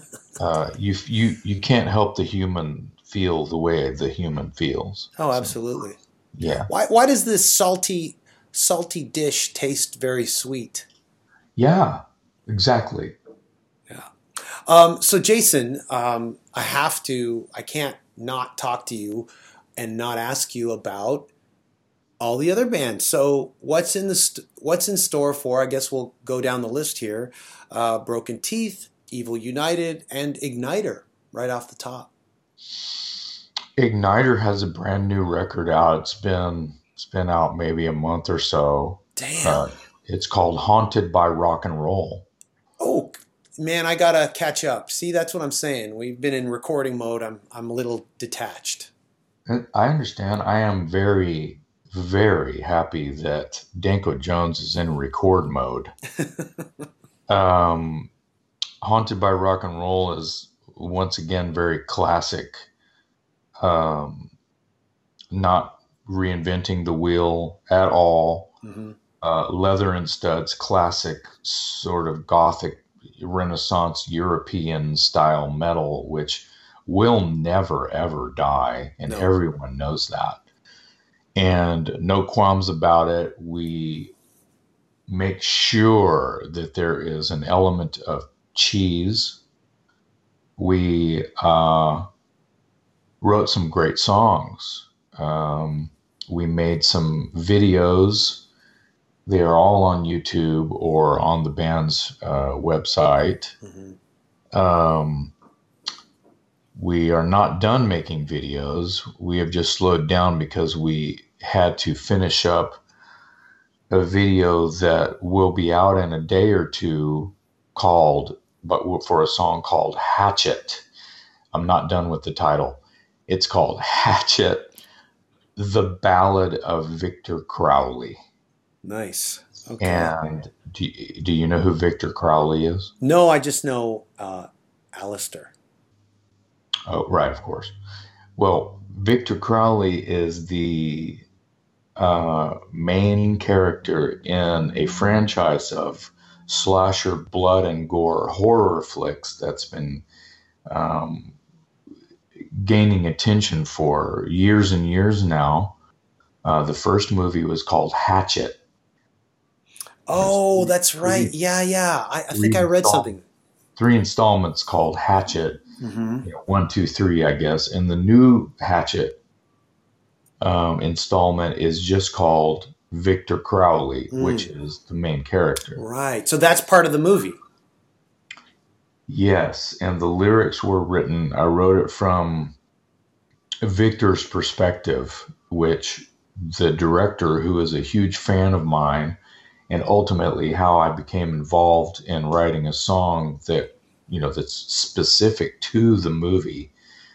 you can't help the human feel the way the human feels. Oh, absolutely. Yeah. Why does this salty dish taste very sweet? Yeah, exactly. Yeah. So Jason, I can't not talk to you and not ask you about all the other bands. So what's in store for, I guess we'll go down the list here, Broken Teeth, Evil United, and Igniter right off the top. Igniter has a brand new record out. It's been out maybe a month or so. Damn. It's called Haunted by Rock and Roll. Oh, man, I gotta catch up. See, that's what I'm saying. We've been in recording mode. I'm a little detached. I understand. I am very, very happy that Danko Jones is in record mode. Haunted by Rock and Roll is once again very classic. Not reinventing the wheel at all. Mm-hmm. Leather and Studs, classic sort of gothic Renaissance European style metal, which will never ever die, and everyone knows that. And no qualms about it. We make sure that there is an element of cheese. We wrote some great songs. We made some videos. They are all on YouTube or on the band's website. Mm-hmm. We are not done making videos. We have just slowed down because we had to finish up a video that will be out in a day or two for a song called Hatchet. I'm not done with the title. It's called Hatchet, the Ballad of Victor Crowley. Nice. Okay. And do you know who Victor Crowley is? No, I just know Alistair. Oh, right, of course. Well, Victor Crowley is the main character in a franchise of slasher, blood and gore horror flicks that's been gaining attention for years and years now. The first movie was called Hatchet. Oh, that's right. Yeah. I think I read something. 3 installments called Hatchet. Mm-hmm. 1, 2, 3, I guess. And the new Hatchet installment is just called Victor Crowley, which is the main character. Right. So that's part of the movie. Yes. And the lyrics were written, I wrote it from Victor's perspective, which the director, who is a huge fan of mine, and ultimately how I became involved in writing a song that, that's specific to the movie,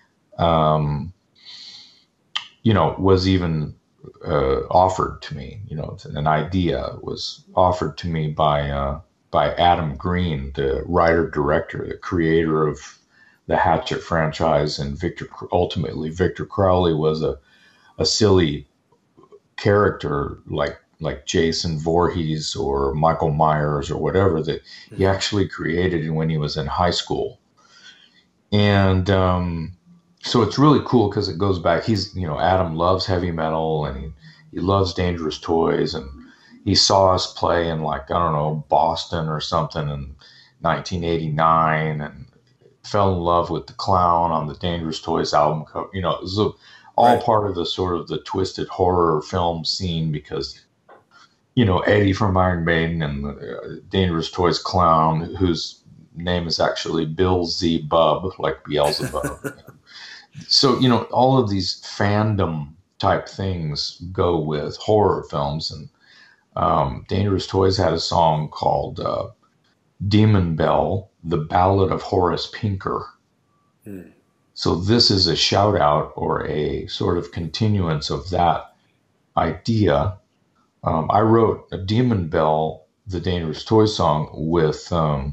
was even offered to me. An idea was offered to me by Adam Green, the writer-director, the creator of the Hatchet franchise, and ultimately Victor Crowley was a silly character like Jason Voorhees or Michael Myers or whatever that he actually created when he was in high school. And so it's really cool because it goes back. Adam loves heavy metal, and he loves Dangerous Toys, and he saw us play in, like, I don't know, Boston or something in 1989, and fell in love with the clown on the Dangerous Toys album cover. It was all part of the sort of the twisted horror film scene because, Eddie from Iron Maiden and the Dangerous Toys clown, whose name is actually Bill Z. Bub, like Beelzebub. So, all of these fandom type things go with horror films. And Dangerous Toys had a song called Demon Bell, The Ballad of Horace Pinker. So this is a shout out or a sort of continuance of that idea. I wrote a Demon Bell, the Dangerous Toys song, with, the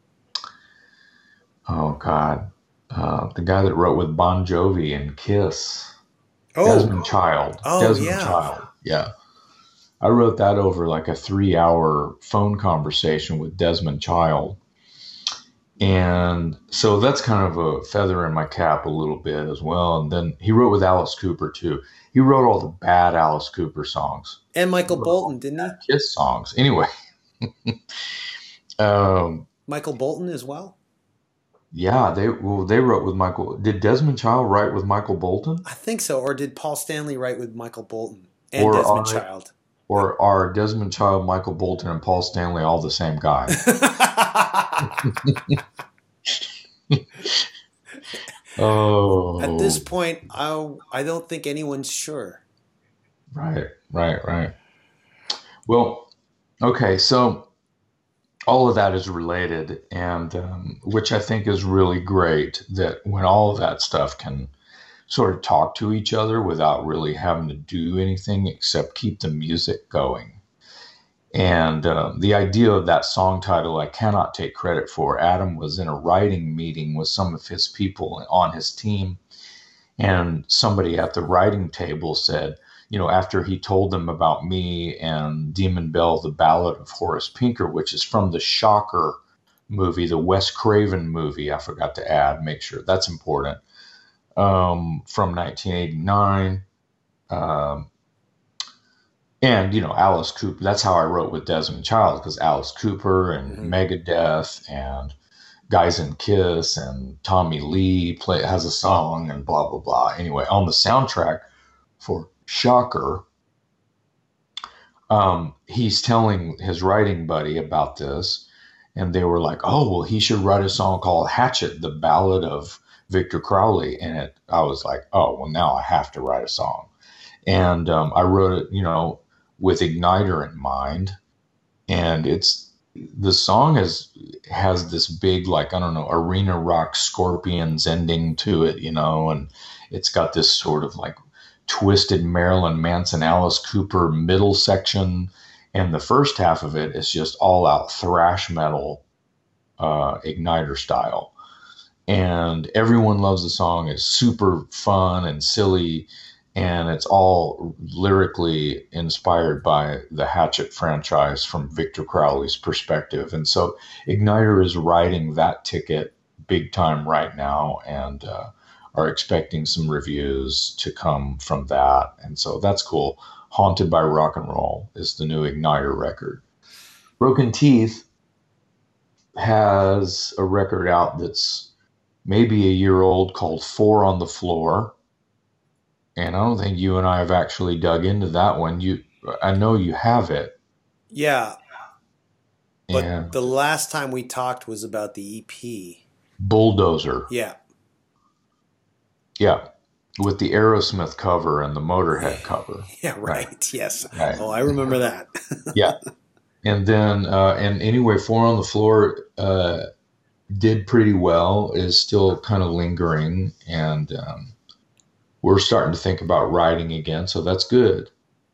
guy that wrote with Bon Jovi and Kiss. Desmond Child. Desmond Child. Yeah. I wrote that over like a 3-hour phone conversation with Desmond Child. And so that's kind of a feather in my cap a little bit as well. And then he wrote with Alice Cooper too. He wrote all the bad Alice Cooper songs. And Michael Bolton, didn't he? Kiss songs. Anyway. Michael Bolton as well? Yeah, they wrote with Michael. Did Desmond Child write with Michael Bolton? I think so. Or did Paul Stanley write with Michael Bolton and Desmond Child? Or are Desmond Child, Michael Bolton, and Paul Stanley all the same guy? Oh. At this point, I don't think anyone's sure. Right. Well, okay, so all of that is related, and which I think is really great, that when all of that stuff can sort of talk to each other without really having to do anything except keep the music going. And the idea of that song title, I cannot take credit for. Adam was in a writing meeting with some of his people on his team, and somebody at the writing table said, after he told them about me and Demon Bell, the Ballad of Horace Pinker, which is from the Shocker movie, the Wes Craven movie, I forgot to make sure that's important, from 1989. And, Alice Cooper, that's how I wrote with Desmond Child, because Alice Cooper and Megadeth and Guys in Kiss and Tommy Lee has a song and blah, blah, blah. Anyway, on the soundtrack for Shocker, he's telling his writing buddy about this, and they were like, oh, well, he should write a song called Hatchet, the Ballad of Victor Crowley. And I was like, oh, well, now I have to write a song. And I wrote it, with Igniter in mind. And the song has this big, like, I don't know, arena rock Scorpions ending to it, and it's got this sort of like twisted Marilyn Manson, Alice Cooper middle section. And the first half of it is just all out thrash metal, Igniter style. And everyone loves the song. It's super fun and silly. And it's all lyrically inspired by the Hatchet franchise from Victor Crowley's perspective. And so Igniter is riding that ticket big time right now, and are expecting some reviews to come from that. And so that's cool. Haunted by Rock and Roll is the new Igniter record. Broken Teeth has a record out that's maybe a year old called Four on the Floor. And I don't think you and I have actually dug into that one. I know you have it. Yeah. But the last time we talked was about the EP. Bulldozer. Yeah. Yeah. With the Aerosmith cover and the Motorhead cover. Yeah, right. Yes. Right. Oh, I remember that. Yeah. And then, and anyway, Four on the Floor did pretty well, is still kind of lingering, and we're starting to think about writing again, so that's good.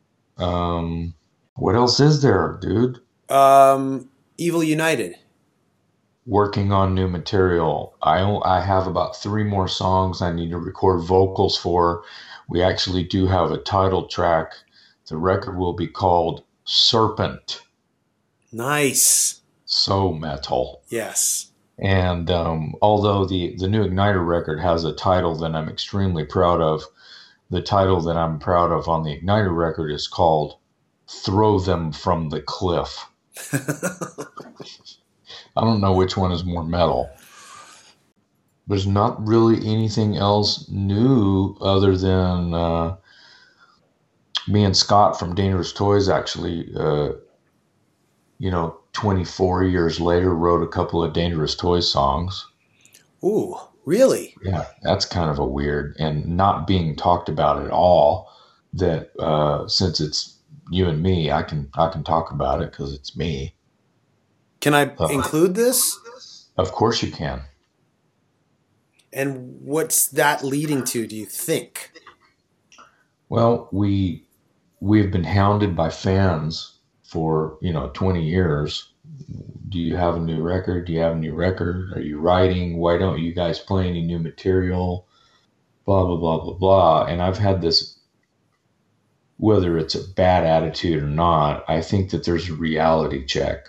What else is there, dude? Evil United. Working on new material. I have about 3 more songs I need to record vocals for. We actually do have a title track. The record will be called Serpent. Nice. So metal. Yes. And although the new Igniter record has a title that I'm extremely proud of, the title that I'm proud of on the Igniter record is called "Throw Them from the Cliff." I don't know which one is more metal. There's not really anything else new other than me and Scott from Dangerous Toys actually, 24 years later, wrote a couple of Dangerous Toys songs. Ooh, really? Yeah, that's kind of a weird and not being talked about at all. That since it's you and me, I can talk about it because it's me. Can I include this? Of course you can. And what's that leading to, do you think? Well, we've been hounded by fans for 20 years. Do you have a new record? Do you have a new record? Are you writing? Why don't you guys play any new material? Blah blah blah blah blah. And I've had this, whether it's a bad attitude or not, I think that there's a reality check.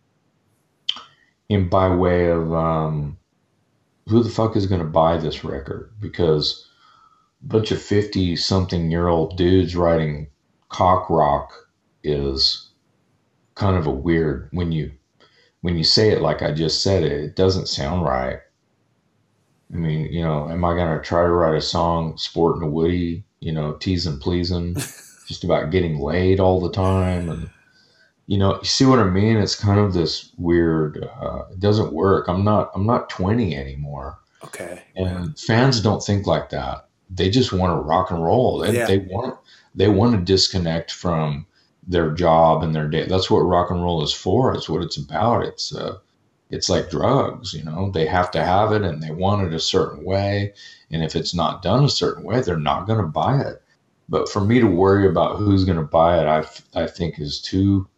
And by way of who the fuck is going to buy this record? Because a bunch of 50-something-year-old dudes writing cock rock is kind of a weird, when you say it like I just said it, it doesn't sound right. I mean, am I going to try to write a song sporting a Woody, teasing, pleasing, just about getting laid all the time? And, you see what I mean? It's kind of this weird, it doesn't work. I'm not 20 anymore. Okay. And fans don't think like that. They just want to rock and roll. They want to disconnect from their job and their day. That's what rock and roll is for. It's what it's about. It's like drugs, they have to have it and they want it a certain way. And if it's not done a certain way, they're not going to buy it. But for me to worry about who's going to buy it, I think is too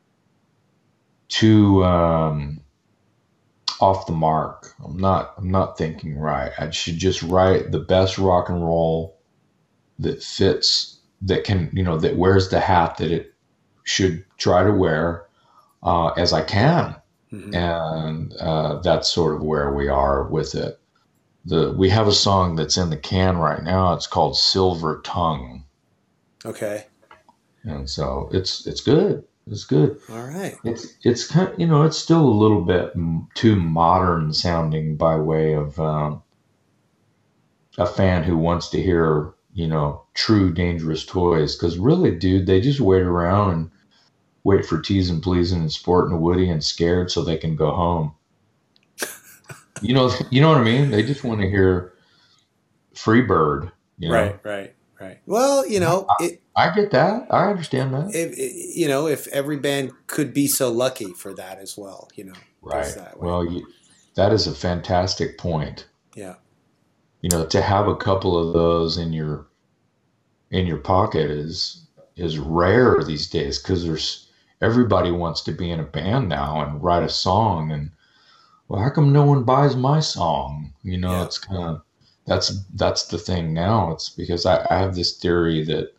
off the mark. I'm not thinking right. I should just write the best rock and roll that fits, that can, that wears the hat that it should try to wear as I can. Mm-hmm. And that's sort of where we are with it. We have a song that's in the can right now. It's called Silver Tongue. Okay. And so it's good. It's good. All right. It's kind of, it's still a little bit too modern sounding by way of a fan who wants to hear, true Dangerous Toys. Because really, dude, they just wait around and wait for teasing, pleasing, and sporting a Woody and scared so they can go home. You know what I mean? They just want to hear Freebird. Right. Well, I get that. I understand that. If every band could be so lucky for that as well, Right. Well, that is a fantastic point. Yeah. To have a couple of those in your pocket is rare these days, because everybody wants to be in a band now and write a song, and well, how come no one buys my song? Yeah. It's kind of, that's the thing now. It's because I have this theory that,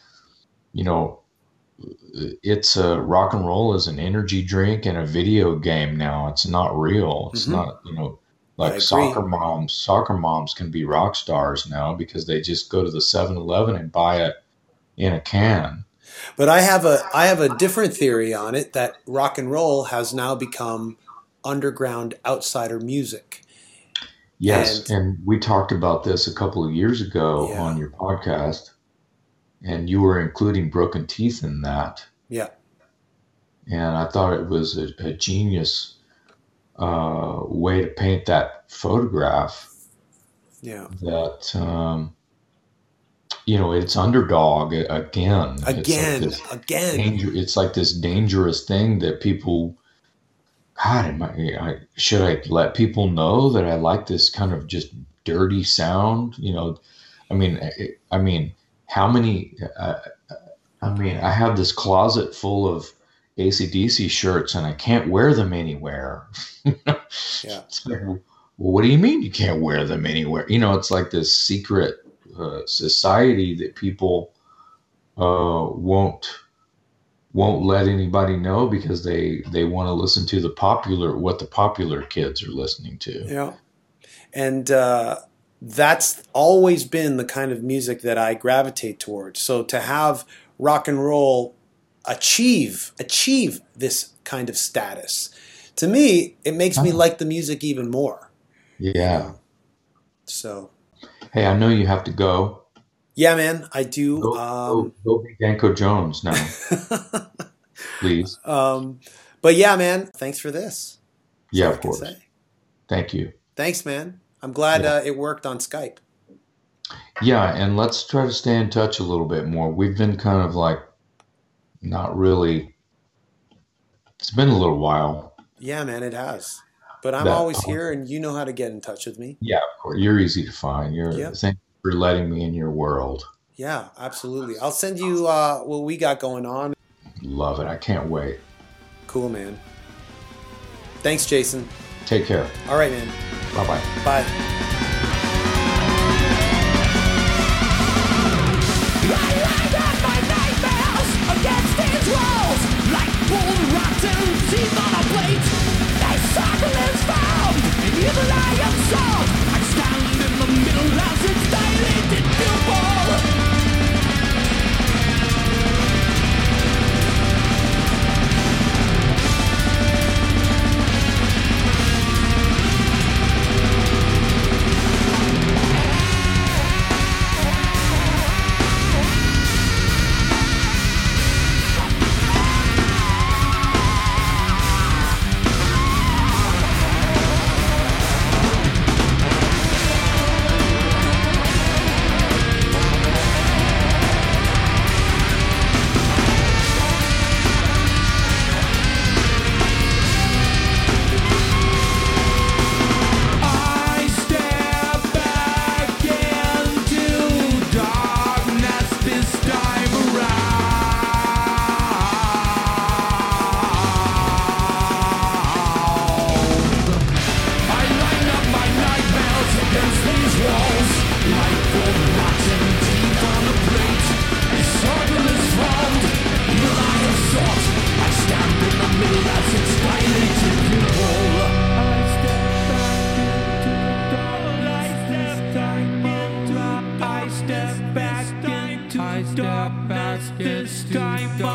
it's rock and roll is an energy drink and a video game now. It's not real. It's not, like soccer moms can be rock stars now because they just go to the 7-Eleven and buy it in a can. But I have a different theory on it, that rock and roll has now become underground outsider music. Yes, and we talked about this a couple of years ago on your podcast, and you were including Broken Teeth in that. Yeah. And I thought it was a genius way to paint that photograph. Yeah. That, it's underdog again. Again. It's like this dangerous thing that people... God, should I let people know that I like this kind of just dirty sound? I mean, how many? I have this closet full of AC/DC shirts, and I can't wear them anywhere. Yeah. Well, what do you mean you can't wear them anywhere? It's like this secret society that people won't won't let anybody know because they want to listen to what the popular kids are listening to. Yeah. And that's always been the kind of music that I gravitate towards. So to have rock and roll achieve this kind of status, to me, it makes me like the music even more. Yeah. So. Hey, I know you have to go. Yeah, man, I do. Go be Danko Jones now, please. But yeah, man, thanks for this. Yeah, of course. Thank you. Thanks, man. I'm glad it worked on Skype. Yeah, and let's try to stay in touch a little bit more. We've been kind of like not really. It's been a little while. Yeah, man, it has. But I'm always here, and you know how to get in touch with me. Yeah, of course. You're easy to find. Thank you for letting me in your world. Yeah, absolutely. I'll send you what we got going on. Love it. I can't wait. Cool, man. Thanks, Jason. Take care. All right, man. Bye-bye. Bye. Against these walls, like full rotten teeth on a plate. A circle is found, and evil I am solved. I stand in the middle as its dilated pupil. I step back this time.